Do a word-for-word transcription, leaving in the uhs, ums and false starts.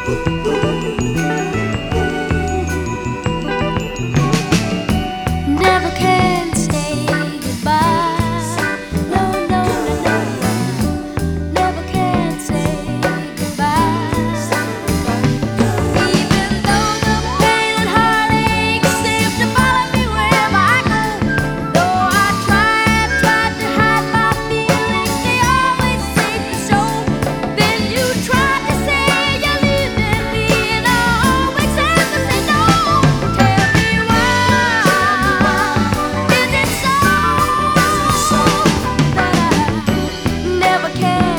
Never can say goodbye. No, no, no, no. Never can say goodbye. Even though the pain and heartache seem to follow me wherever I go. Though I tried, tried to hide my feelings, they always seem to show. Then you tried to say you're leaving me, and I always have to say no. Tell me why. Is it so that I never can?